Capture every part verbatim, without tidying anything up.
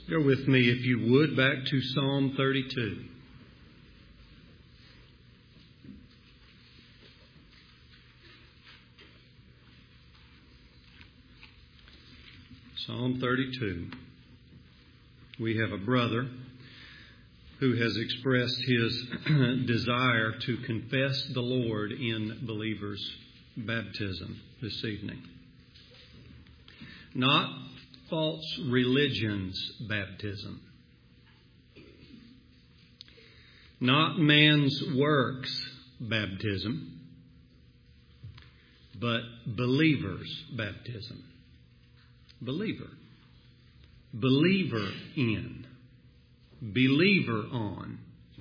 Go with me, if you would, back to Psalm thirty-two. Psalm thirty-two. We have a brother who has expressed his desire to confess the Lord in believers' baptism this evening. Not false religion's baptism. Not man's works baptism, but believer's baptism. Believer. Believer in. Believer on.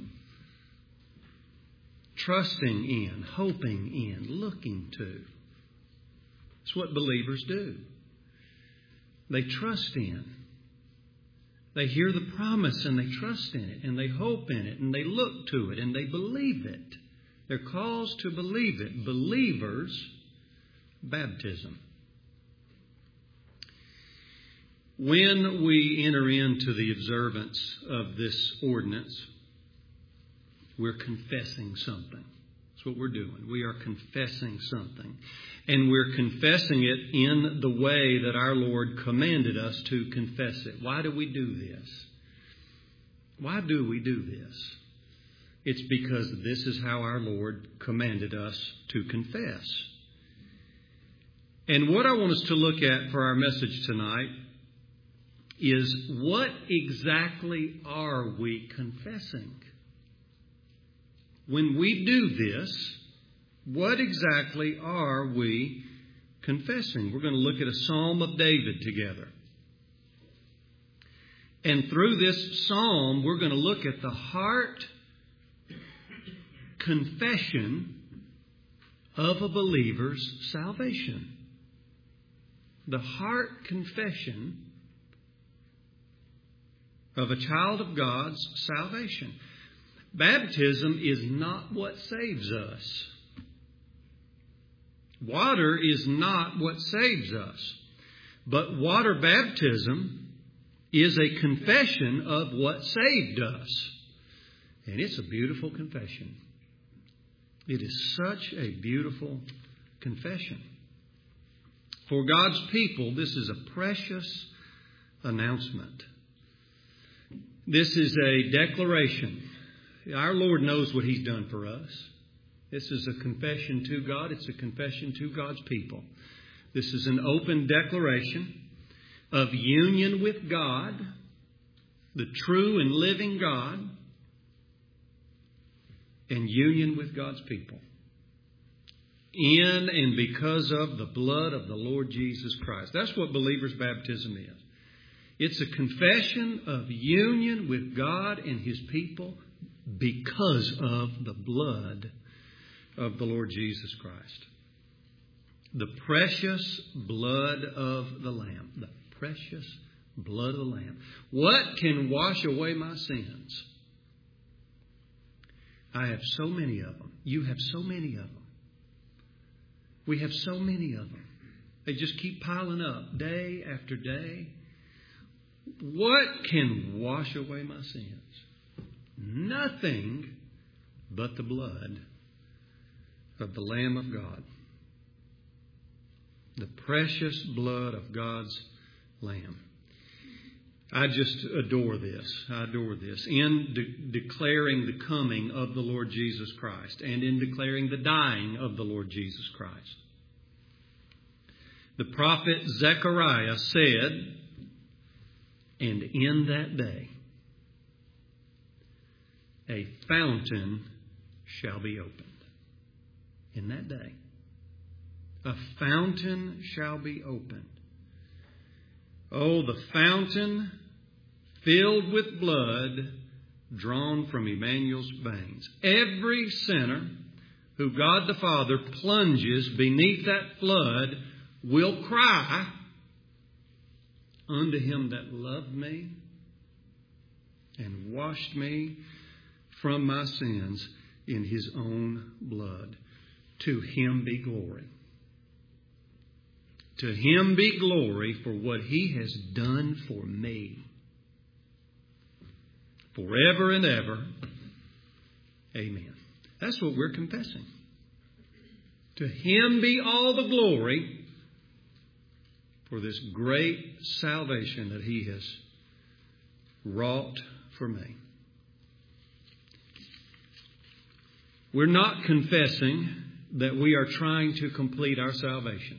Trusting in, hoping in, looking to. It's what believers do. They trust in. They hear the promise and they trust in it and they hope in it and they look to it and they believe it. They're called to believe it. Believers' baptism. When we enter into the observance of this ordinance, we're confessing something. That's what we're doing. We are confessing something. And we're confessing it in the way that our Lord commanded us to confess it. Why do we do this? Why do we do this? It's because this is how our Lord commanded us to confess. And what I want us to look at for our message tonight is, what exactly are we confessing? When we do this, what exactly are we confessing? We're going to look at a Psalm of David together. And through this psalm, we're going to look at the heart confession of a believer's salvation. The heart confession of a child of God's salvation. Baptism is not what saves us. Water is not what saves us. But water baptism is a confession of what saved us. And it's a beautiful confession. It is such a beautiful confession. For God's people, this is a precious announcement. This is a declaration. Our Lord knows what He's done for us. This is a confession to God. It's a confession to God's people. This is an open declaration of union with God, the true and living God, and union with God's people. In and because of the blood of the Lord Jesus Christ. That's what believer's baptism is. It's a confession of union with God and His people because of the blood of the Lord Jesus Christ. The precious blood of the Lamb. The precious blood of the Lamb. What can wash away my sins? I have so many of them. You have so many of them. We have so many of them. They just keep piling up day after day. What can wash away my sins? Nothing but the blood of the Lamb of God. The precious blood of God's Lamb. I just adore this. I adore this. In de- declaring the coming of the Lord Jesus Christ and in declaring the dying of the Lord Jesus Christ. The prophet Zechariah said, and in that day, a fountain shall be opened. In that day, a fountain shall be opened. Oh, the fountain filled with blood drawn from Emmanuel's veins. Every sinner who God the Father plunges beneath that flood will cry unto Him that loved me and washed me from my sins in His own blood. To Him be glory. To Him be glory for what He has done for me. forever and ever. Amen. That's what we're confessing. To Him be all the glory for this great salvation that He has wrought for me. We're not confessing that we are trying to complete our salvation.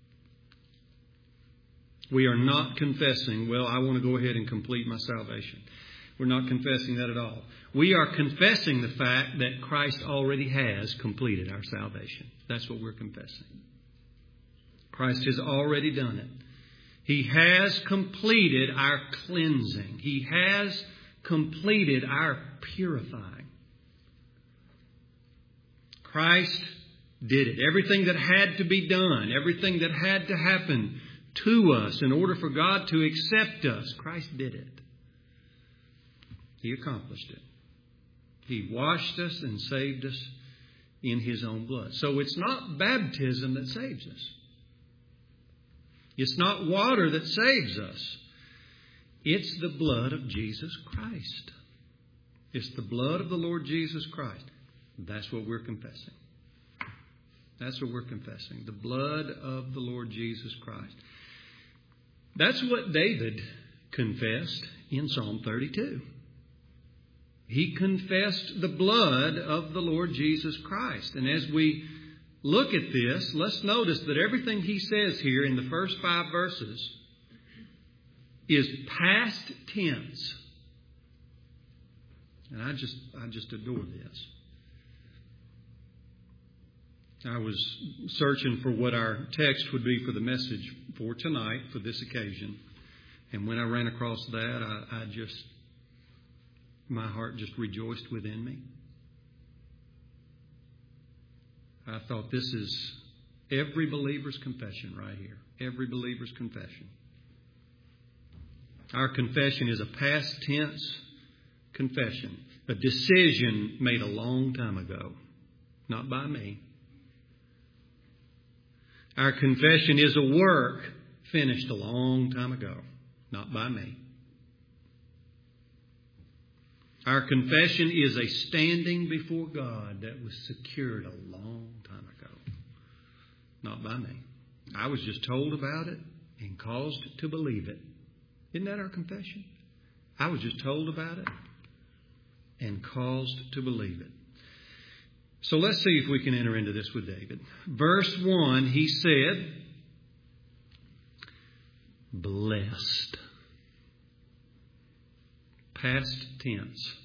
We are not confessing, well, I want to go ahead and complete my salvation. We're not confessing that at all. We are confessing the fact that Christ already has completed our salvation. That's what we're confessing. Christ has already done it. He has completed our cleansing. He has completed our purifying. Christ did it. Everything that had to be done, everything that had to happen to us in order for God to accept us, Christ did it. He accomplished it. He washed us and saved us in His own blood. So it's not baptism that saves us. It's not water that saves us. It's the blood of Jesus Christ. It's the blood of the Lord Jesus Christ. That's what we're confessing. That's what we're confessing. The blood of the Lord Jesus Christ. That's what David confessed in Psalm thirty-two. He confessed the blood of the Lord Jesus Christ. And as we look at this, let's notice that everything he says here in the first five verses is past tense. And I just, I just adore this. I was searching for what our text would be for the message for tonight, for this occasion. And when I ran across that, I, I just, my heart just rejoiced within me. I thought, this is every believer's confession right here. Every believer's confession. Our confession is a past tense confession. A decision made a long time ago. Not by me. Our confession is a work finished a long time ago. Not by me. Our confession is a standing before God that was secured a long time ago. Not by me. I was just told about it and caused to believe it. Isn't that our confession? I was just told about it and caused to believe it. So let's see if we can enter into this with David. Verse one, he said, blessed. Past tense.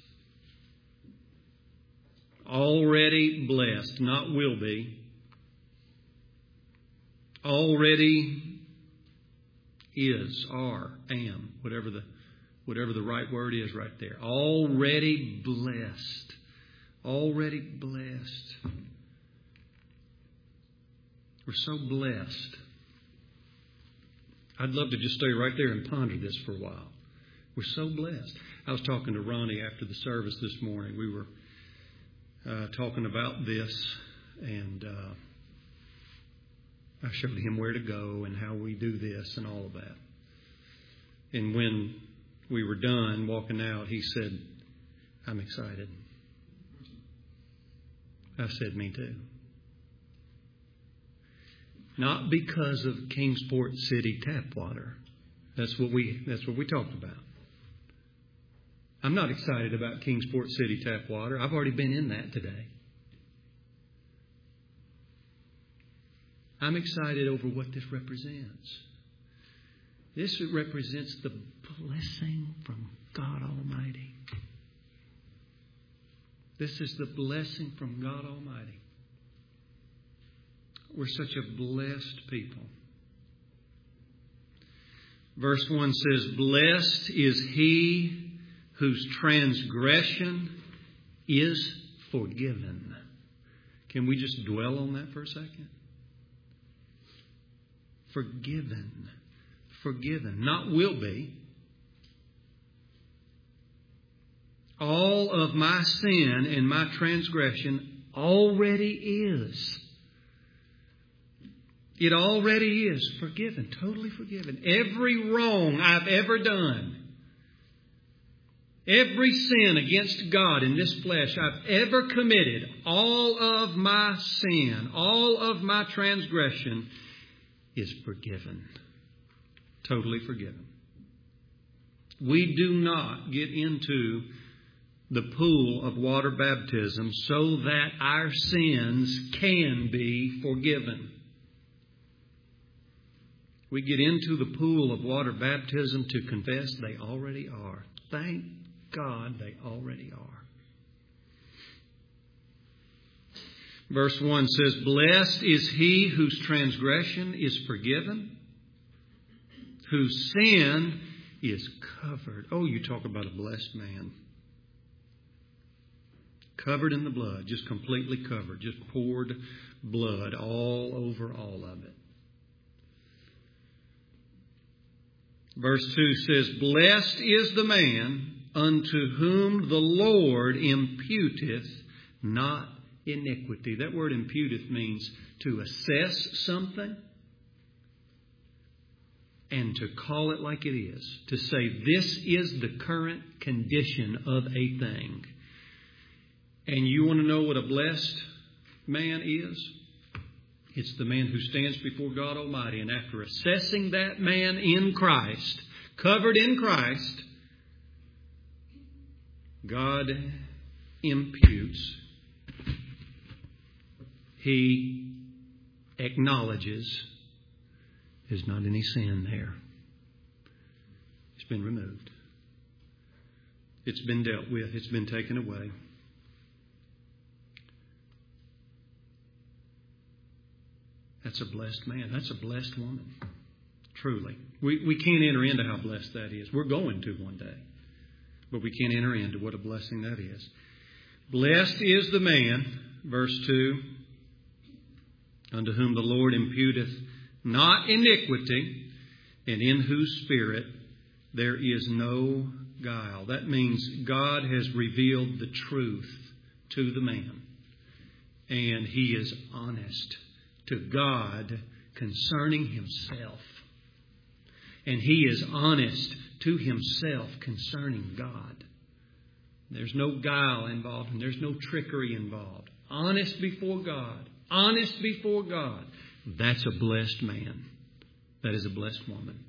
Already blessed, not will be. Already is, are, am, whatever the whatever the right word is right there. Already blessed. Already blessed. We're so blessed. I'd love to just stay right there and ponder this for a while. We're so blessed. I was talking to Ronnie after the service this morning. We were uh, talking about this, and uh, I showed him where to go and how we do this and all of that. And when we were done walking out, he said, I'm excited. I said, me too. Not because of Kingsport City tap water. That's what we that's what we talked about. I'm not excited about Kingsport City tap water. I've already been in that today. I'm excited over what this represents. This represents the blessing from God Almighty. This is the blessing from God Almighty. We're such a blessed people. Verse one says, blessed is he whose transgression is forgiven. Can we just dwell on that for a second? Forgiven. Forgiven. Not will be. All of my sin and my transgression already is. It already is forgiven. Totally forgiven. Every wrong I've ever done Every sin against God in this flesh I've ever committed, all of my sin, all of my transgression is forgiven. Totally forgiven. We do not get into the pool of water baptism so that our sins can be forgiven. We get into the pool of water baptism to confess they already are. Thank God they already are. Verse one says, "Blessed is he whose transgression is forgiven, whose sin is covered." Oh, you talk about a blessed man. Covered in the blood, just completely covered, just poured blood all over all of it. Verse two says, "Blessed is the man unto whom the Lord imputeth not iniquity." That word imputeth means to assess something and to call it like it is. To say this is the current condition of a thing. And you want to know what a blessed man is? It's the man who stands before God Almighty, and after assessing that man in Christ, covered in Christ, God imputes. He acknowledges there's not any sin there. It's been removed. It's been dealt with. It's been taken away. That's a blessed man. That's a blessed woman. Truly. We, we can't enter into how blessed that is. We're going to one day. But we can't enter into what a blessing that is. Blessed is the man, verse two, unto whom the Lord imputeth not iniquity, and in whose spirit there is no guile. That means God has revealed the truth to the man. And he is honest to God concerning himself. And he is honest to himself concerning God. There's no guile involved and there's no trickery involved. Honest before God. Honest before God. That's a blessed man. That is a blessed woman.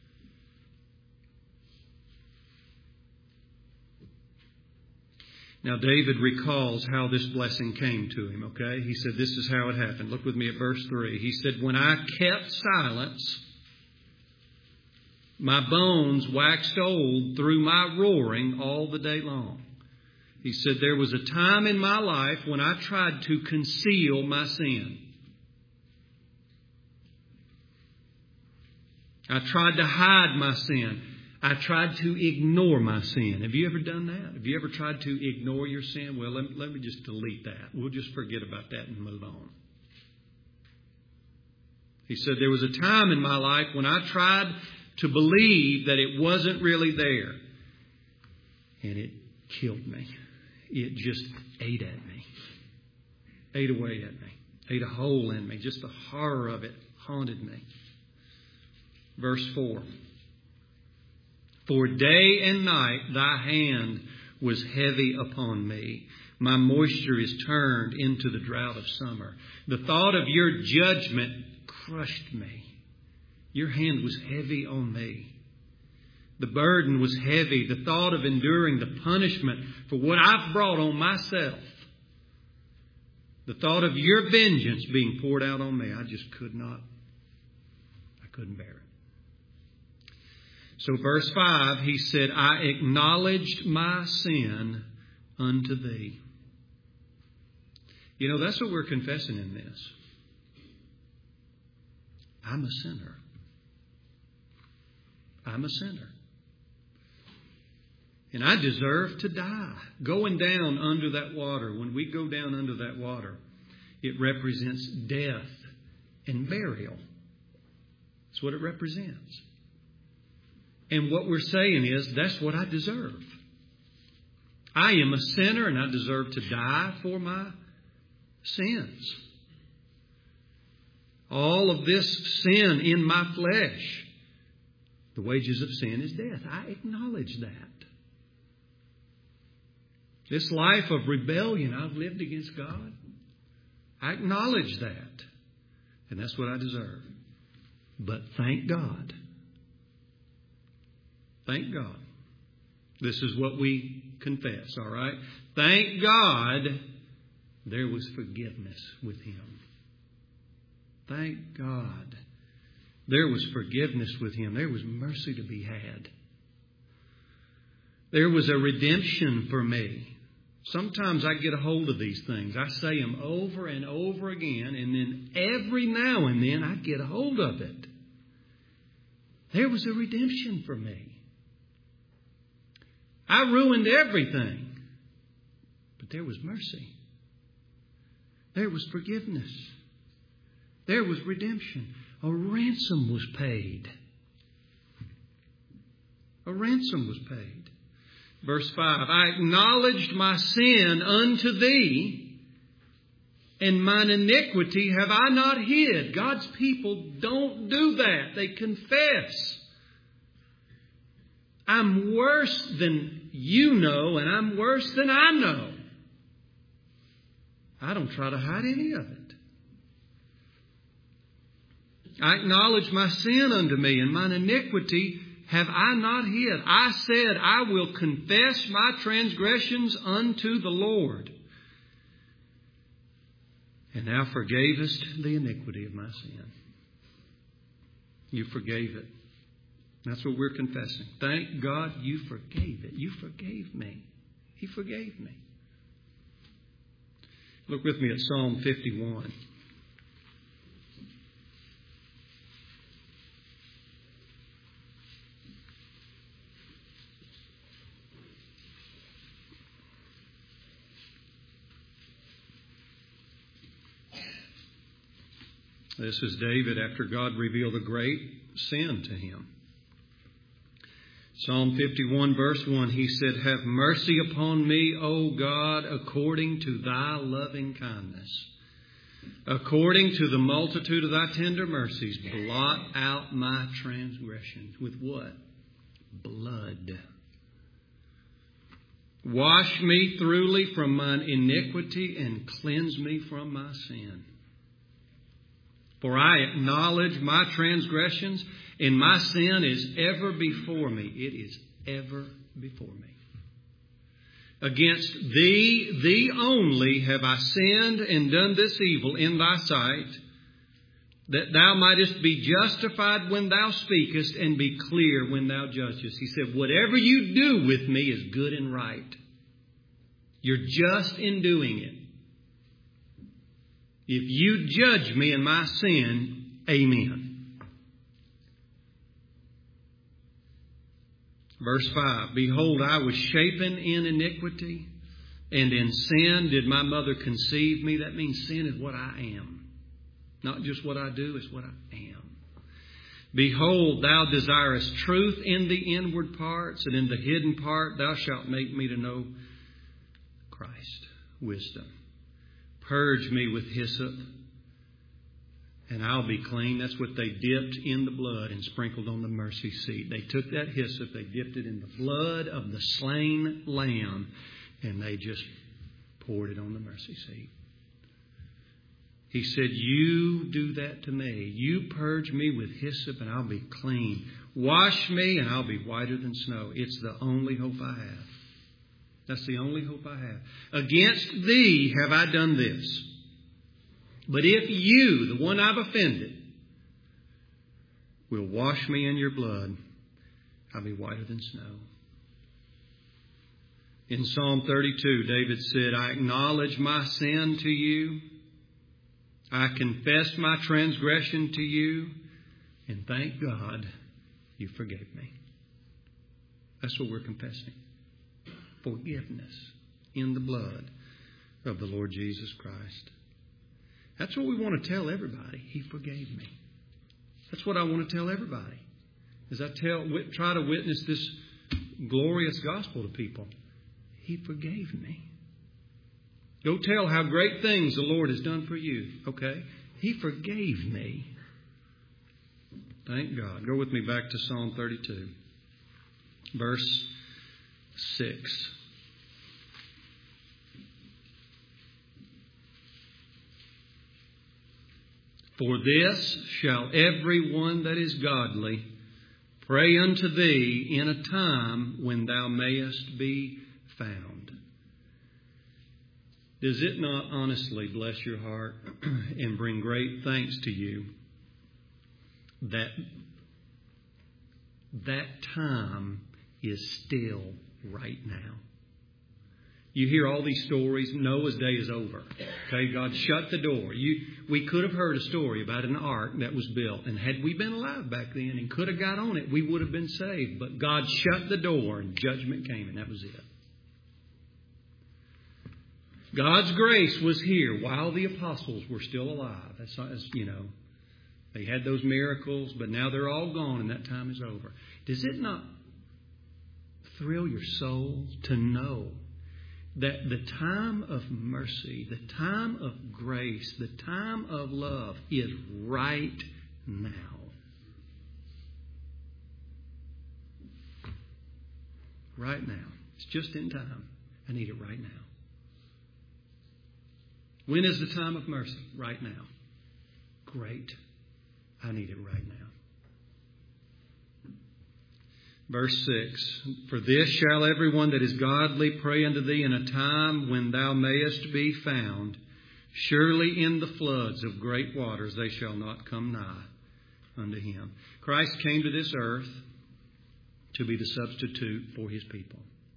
Now, David recalls how this blessing came to him, okay? He said, this is how it happened. Look with me at verse three. He said, "When I kept silence, my bones waxed old through my roaring all the day long." He said, there was a time in my life when I tried to conceal my sin. I tried to hide my sin. I tried to ignore my sin. Have you ever done that? Have you ever tried to ignore your sin? Well, let me, let me just delete that. We'll just forget about that and move on. He said, there was a time in my life when I tried to believe that it wasn't really there. And it killed me. It just ate at me. Ate away at me. Ate a hole in me. Just the horror of it haunted me. Verse four. "For day and night thy hand was heavy upon me. My moisture is turned into the drought of summer. The thought of your judgment crushed me. Your hand was heavy on me. The burden was heavy. The thought of enduring the punishment for what I've brought on myself. The thought of your vengeance being poured out on me. I just could not. I couldn't bear it." So verse five, he said, "I acknowledged my sin unto thee." You know, that's what we're confessing in this. I'm a sinner. I'm a sinner. And I deserve to die. Going down under that water, when we go down under that water, it represents death and burial. That's what it represents. And what we're saying is, that's what I deserve. I am a sinner and I deserve to die for my sins. All of this sin in my flesh. The wages of sin is death. I acknowledge that. This life of rebellion, I've lived against God. I acknowledge that. And that's what I deserve. But thank God. Thank God. This is what we confess, all right? Thank God there was forgiveness with Him. Thank God there was forgiveness with Him. There was mercy to be had. There was a redemption for me. Sometimes I get a hold of these things. I say them over and over again, and then every now and then I get a hold of it. There was a redemption for me. I ruined everything, but there was mercy. There was forgiveness. There was redemption. A ransom was paid. A ransom was paid. Verse five, I acknowledged my sin unto Thee, and mine iniquity have I not hid. God's people don't do that. They confess. I'm worse than you know, and I'm worse than I know. I don't try to hide any of it. I acknowledge my sin unto me, and mine iniquity have I not hid. I said, I will confess my transgressions unto the Lord. And thou forgavest the iniquity of my sin. You forgave it. That's what we're confessing. Thank God you forgave it. You forgave me. He forgave me. Look with me at Psalm fifty-one. This is David after God revealed a great sin to him. Psalm fifty-one verse one, he said, have mercy upon me, O God, according to thy loving kindness. According to the multitude of thy tender mercies, blot out my transgressions. With what? Blood. Wash me thoroughly from mine iniquity and cleanse me from my sin. For I acknowledge my transgressions, and my sin is ever before me. It is ever before me. Against Thee, Thee only, have I sinned and done this evil in Thy sight, that Thou mightest be justified when Thou speakest and be clear when Thou judgest. He said, whatever you do with me is good and right. You're just in doing it. If you judge me in my sin, amen. Verse five, behold, I was shapen in iniquity, and in sin did my mother conceive me. That means sin is what I am. Not just what I do, it's what I am. Behold, thou desirest truth in the inward parts, and in the hidden part thou shalt make me to know Christ, wisdom. Purge me with hyssop, and I'll be clean. That's what they dipped in the blood and sprinkled on the mercy seat. They took that hyssop, they dipped it in the blood of the slain lamb, and they just poured it on the mercy seat. He said, you do that to me. You purge me with hyssop, and I'll be clean. Wash me, and I'll be whiter than snow. It's the only hope I have. That's the only hope I have. Against Thee have I done this. But if you, the one I've offended, will wash me in your blood, I'll be whiter than snow. In Psalm thirty-two, David said, I acknowledge my sin to you. I confess my transgression to you. And thank God you forgave me. That's what we're confessing. Forgiveness in the blood of the Lord Jesus Christ. That's what we want to tell everybody. He forgave me. That's what I want to tell everybody. As I tell, try to witness this glorious gospel to people. He forgave me. Go tell how great things the Lord has done for you. Okay? He forgave me. Thank God. Go with me back to Psalm thirty-two. Verse six. For this shall every one that is godly pray unto thee in a time when thou mayest be found. Does it not honestly bless your heart and bring great thanks to you that that time is still right now? You hear all these stories. Noah's day is over. Okay, God shut the door. You, we could have heard a story about an ark that was built, and had we been alive back then and could have got on it, we would have been saved. But God shut the door, and judgment came, and that was it. God's grace was here while the apostles were still alive. That's, that's you know, they had those miracles, but now they're all gone, and that time is over. Does it not thrill your soul to know that the time of mercy, the time of grace, the time of love is right now? Right now. It's just in time. I need it right now. When is the time of mercy? Right now. Great. I need it right now. Verse six, For this shall everyone that is godly pray unto thee in a time when thou mayest be found. Surely in the floods of great waters they shall not come nigh unto him. Christ came to this earth to be the substitute for his people.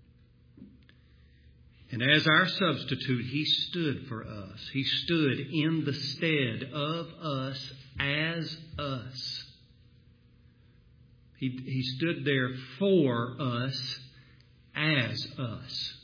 And as our substitute, he stood for us. He stood in the stead of us as us. He, he stood there for us as us.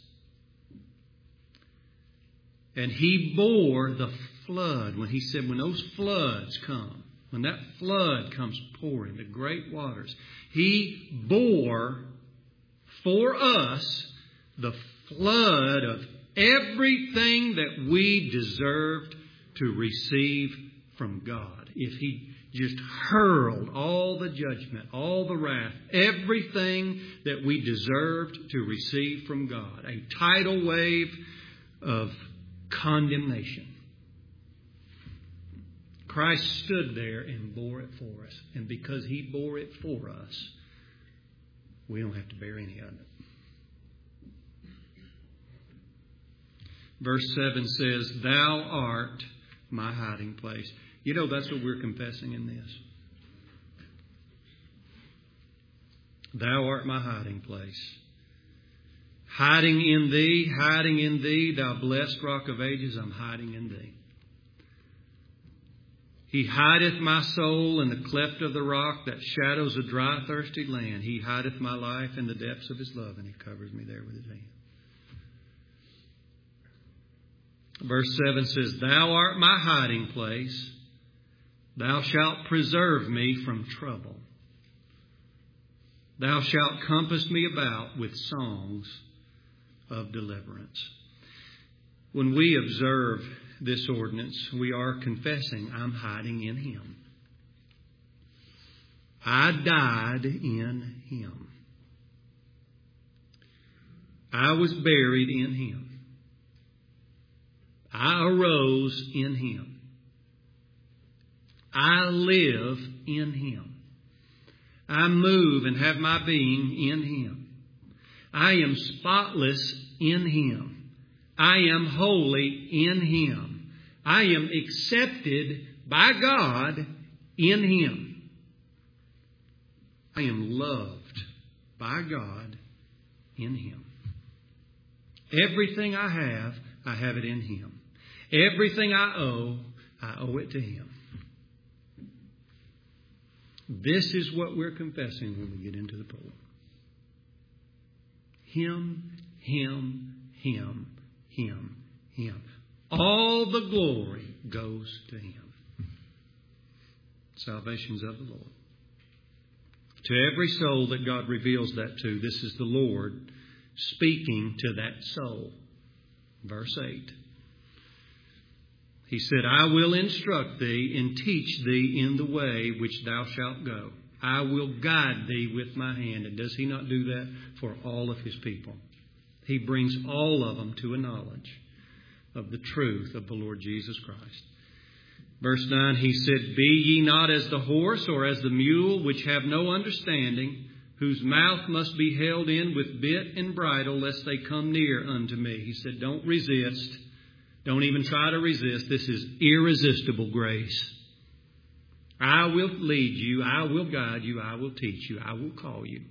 And he bore the flood. When he said, when those floods come, when that flood comes pouring, the great waters, he bore for us the flood of everything that we deserved to receive from God. If he just hurled all the judgment, all the wrath, everything that we deserved to receive from God. A tidal wave of condemnation. Christ stood there and bore it for us. And because he bore it for us, we don't have to bear any of it. Verse seven says, Thou art my hiding place. You know, that's what we're confessing in this. Thou art my hiding place. Hiding in thee, hiding in thee, thou blessed rock of ages, I'm hiding in thee. He hideth my soul in the cleft of the rock that shadows a dry, thirsty land. He hideth my life in the depths of his love, and he covers me there with his hand. Verse seven says, Thou art my hiding place. Thou shalt preserve me from trouble. Thou shalt compass me about with songs of deliverance. When we observe this ordinance, we are confessing, I'm hiding in him. I died in him. I was buried in him. I arose in him. I live in him. I move and have my being in him. I am spotless in him. I am holy in him. I am accepted by God in him. I am loved by God in him. Everything I have, I have it in him. Everything I owe, I owe it to him. This is what we're confessing when we get into the pool. Him, him, him, him, him. All the glory goes to him. Salvation's of the Lord. To every soul that God reveals that to, this is the Lord speaking to that soul. Verse eight. He said, I will instruct thee and teach thee in the way which thou shalt go. I will guide thee with my hand. And does he not do that for all of his people? He brings all of them to a knowledge of the truth of the Lord Jesus Christ. Verse nine, he said, Be ye not as the horse or as the mule, which have no understanding, whose mouth must be held in with bit and bridle, lest they come near unto me. He said, don't resist. Don't even try to resist. This is irresistible grace. I will lead you. I will guide you. I will teach you. I will call you.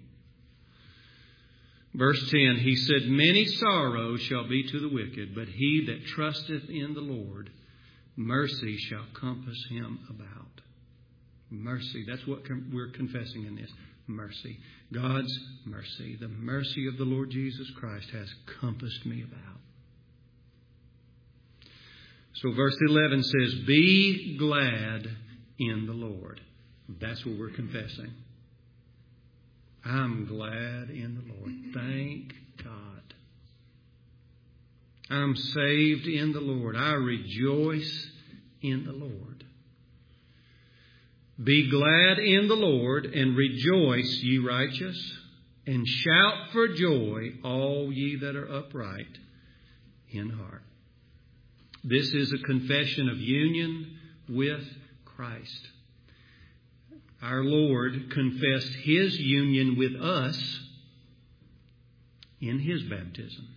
Verse ten, he said, Many sorrows shall be to the wicked, but he that trusteth in the Lord, mercy shall compass him about. Mercy. That's what we're confessing in this. Mercy. God's mercy. The mercy of the Lord Jesus Christ has compassed me about. So verse eleven says, Be glad in the Lord. That's what we're confessing. I'm glad in the Lord. Thank God. I'm saved in the Lord. I rejoice in the Lord. Be glad in the Lord and rejoice, ye righteous, and shout for joy, all ye that are upright in heart. This is a confession of union with Christ. Our Lord confessed His union with us in His baptism.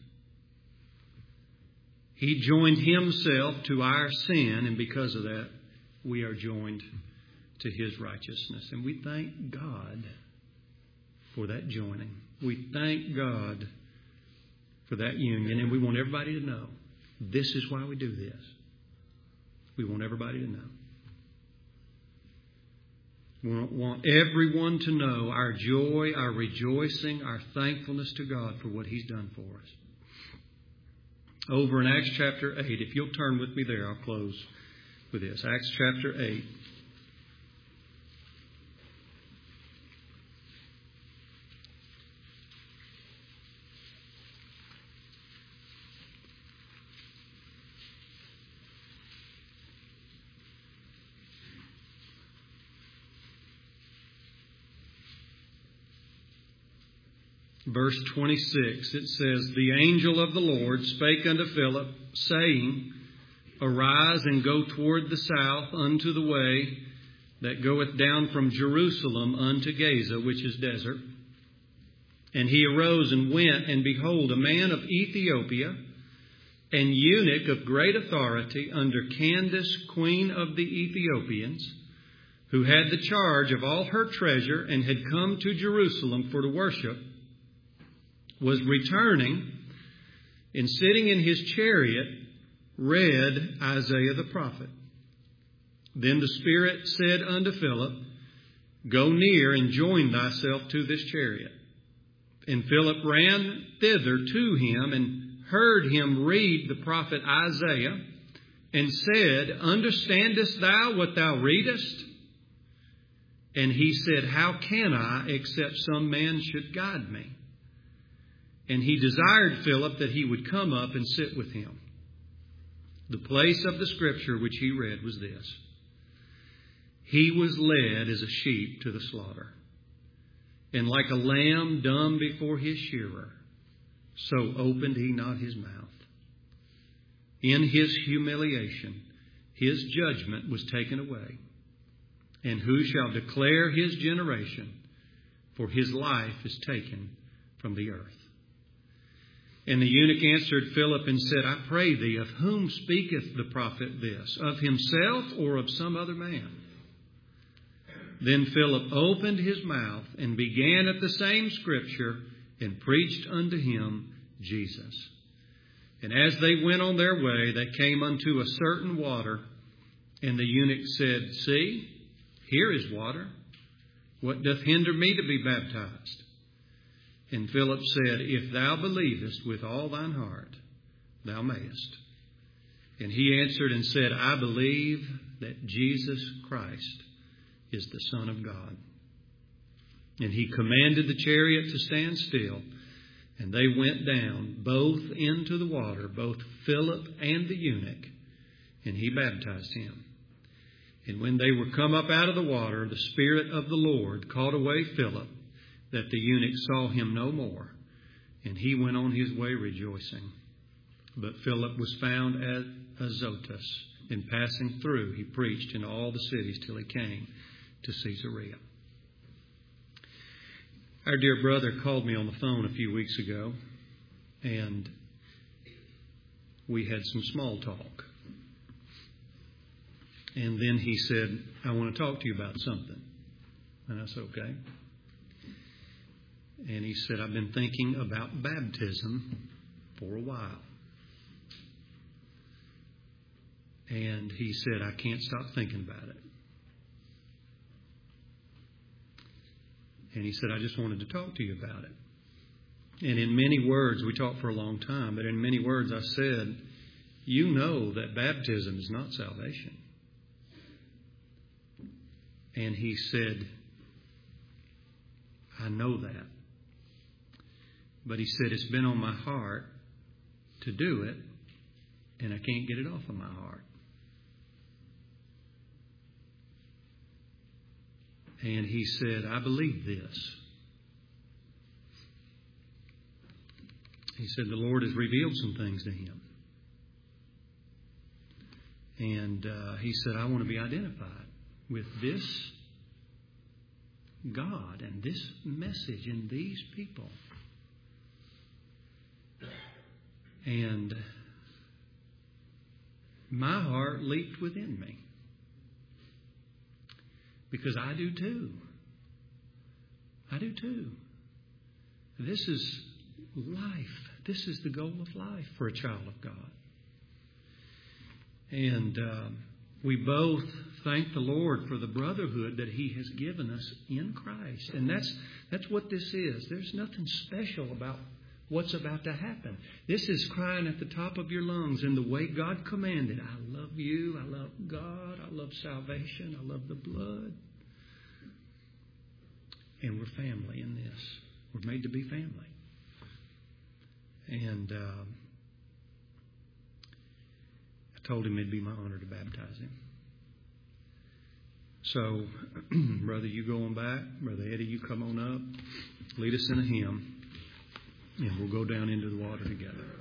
He joined Himself to our sin, and because of that, we are joined to His righteousness. And we thank God for that joining. We thank God for that union, and we want everybody to know this is why we do this. We want everybody to know. We want everyone to know our joy, our rejoicing, our thankfulness to God for what He's done for us. Over in Acts chapter eight, if you'll turn with me there, I'll close with this. Acts chapter eight. Verse twenty-six, it says, The angel of the Lord spake unto Philip, saying, Arise and go toward the south unto the way that goeth down from Jerusalem unto Gaza, which is desert. And he arose and went, and behold, a man of Ethiopia, an eunuch of great authority under Candace, queen of the Ethiopians, who had the charge of all her treasure and had come to Jerusalem for to worship, was returning, and sitting in his chariot, read Isaiah the prophet. Then the Spirit said unto Philip, Go near and join thyself to this chariot. And Philip ran thither to him and heard him read the prophet Isaiah, and said, Understandest thou what thou readest? And he said, How can I, except some man should guide me? And he desired Philip that he would come up and sit with him. The place of the scripture which he read was this: He was led as a sheep to the slaughter, and like a lamb dumb before his shearer, so opened he not his mouth. In his humiliation, his judgment was taken away. And who shall declare his generation? For his life is taken from the earth. And the eunuch answered Philip and said, I pray thee, of whom speaketh the prophet this? Of himself or of some other man? Then Philip opened his mouth and began at the same scripture and preached unto him Jesus. And as they went on their way, they came unto a certain water, and the eunuch said, See, here is water. What doth hinder me to be baptized? And Philip said, If thou believest with all thine heart, thou mayest. And he answered and said, I believe that Jesus Christ is the Son of God. And he commanded the chariot to stand still, and they went down both into the water, both Philip and the eunuch, and he baptized him. And when they were come up out of the water, the Spirit of the Lord caught away Philip, that the eunuch saw him no more, and he went on his way rejoicing. But Philip was found at Azotus, And passing through, he preached in all the cities till he came to Caesarea. Our dear brother called me on the phone a few weeks ago, and we had some small talk. And then he said, I want to talk to you about something. And I said, okay. And he said, I've been thinking about baptism for a while. And he said, I can't stop thinking about it. And he said, I just wanted to talk to you about it. And in many words, we talked for a long time, but in many words I said, you know that baptism is not salvation. And he said, I know that. But he said, it's been on my heart to do it, and I can't get it off of my heart. And he said, I believe this. He said, the Lord has revealed some things to him. And uh, he said, I want to be identified with this God and this message and these people. And my heart leaped within me. Because I do too. I do too. This is life. This is the goal of life for a child of God. And uh, we both thank the Lord for the brotherhood that He has given us in Christ. And that's that's what this is. There's nothing special about what's about to happen. This is crying at the top of your lungs in the way God commanded. I love you. I love God. I love salvation. I love the blood. And we're family in this. We're made to be family. And uh, I told him it'd be my honor to baptize him. So, Brother, you go on back. Brother Eddie, you come on up. Lead us in a hymn. And we'll go down into the water together.